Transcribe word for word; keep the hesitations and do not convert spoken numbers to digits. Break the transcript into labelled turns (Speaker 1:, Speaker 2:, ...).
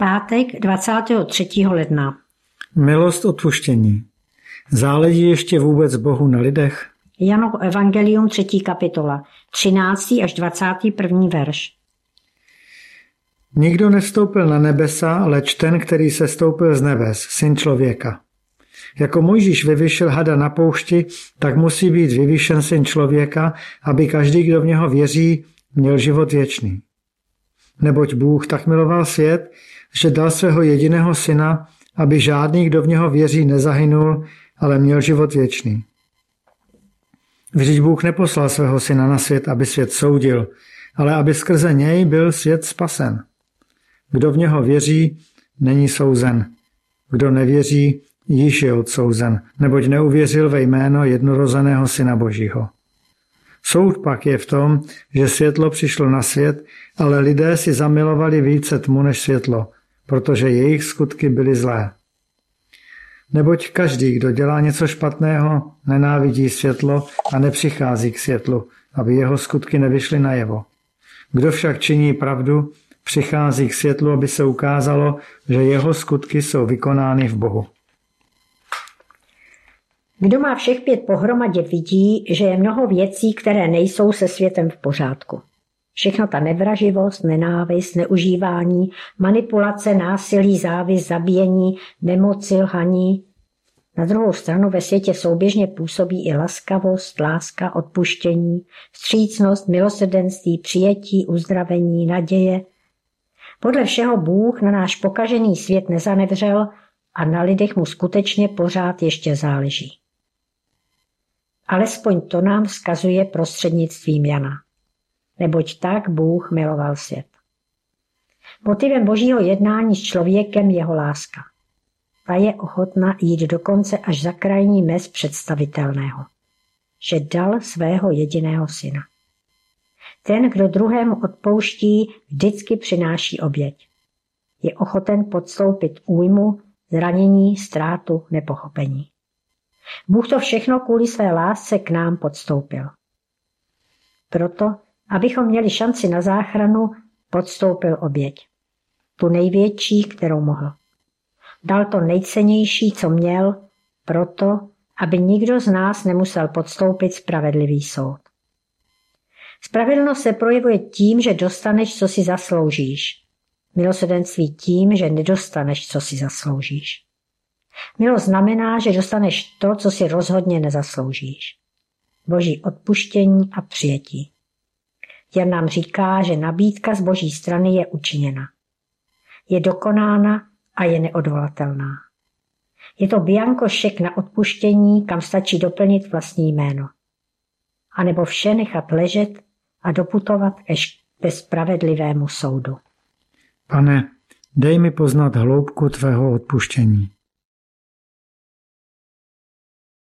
Speaker 1: Pátek dvacátého třetího ledna.
Speaker 2: Milost odpuštění. Záleží ještě vůbec Bohu na lidech?
Speaker 1: Janovo evangelium třetí kapitola, třináctý až dvacátý první verš.
Speaker 2: Nikdo nevstoupil na nebesa, leč ten, který se stoupil z nebes, syn člověka. Jako Mojžíš vyvyšil hada na poušti, tak musí být vyvýšen syn člověka, aby každý, kdo v něho věří, měl život věčný. Neboť Bůh tak miloval svět, že dal svého jediného syna, aby žádný, kdo v něho věří, nezahynul, ale měl život věčný. Vždyť Bůh neposlal svého syna na svět, aby svět soudil, ale aby skrze něj byl svět spasen. Kdo v něho věří, není souzen. Kdo nevěří, již je odsouzen, neboť neuvěřil ve jméno jednorozeného Syna Božího. Soud pak je v tom, že světlo přišlo na svět, ale lidé si zamilovali více tmu než světlo, protože jejich skutky byly zlé. Neboť každý, kdo dělá něco špatného, nenávidí světlo a nepřichází k světlu, aby jeho skutky nevyšly najevo. Kdo však činí pravdu, přichází k světlu, aby se ukázalo, že jeho skutky jsou vykonány v Bohu.
Speaker 1: Kdo má všech pět pohromadě, vidí, že je mnoho věcí, které nejsou se světem v pořádku. Všechno ta nevraživost, nenávist, neužívání, manipulace, násilí, závis, zabíjení, nemoci, lhaní. Na druhou stranu ve světě souběžně působí i laskavost, láska, odpuštění, vstřícnost, milosrdenství, přijetí, uzdravení, naděje. Podle všeho Bůh na náš pokažený svět nezanevřel a na lidech mu skutečně pořád ještě záleží. Alespoň to nám vzkazuje prostřednictvím Jana. Neboť tak Bůh miloval svět. Motivem Božího jednání s člověkem je jeho láska. Ta je ochotna jít dokonce až za krajní mez představitelného. Že dal svého jediného syna. Ten, kdo druhému odpouští, vždycky přináší oběť. Je ochoten podstoupit újmu, zranění, ztrátu, nepochopení. Bůh to všechno kvůli své lásce k nám podstoupil. Proto, abychom měli šanci na záchranu, podstoupil oběť. Tu největší, kterou mohl. Dal to nejcennější, co měl, proto, aby nikdo z nás nemusel podstoupit spravedlivý soud. Spravedlnost se projevuje tím, že dostaneš, co si zasloužíš. Milosrdenství tím, že nedostaneš, co si zasloužíš. Milost znamená, že dostaneš to, co si rozhodně nezasloužíš. Boží odpuštění a přijetí. Jan nám říká, že nabídka z Boží strany je učiněna. Je dokonána a je neodvolatelná. Je to bianko šek na odpuštění, kam stačí doplnit vlastní jméno. A nebo vše nechat ležet a doputovat ke spravedlivému soudu.
Speaker 2: Pane, dej mi poznat hloubku tvého odpuštění.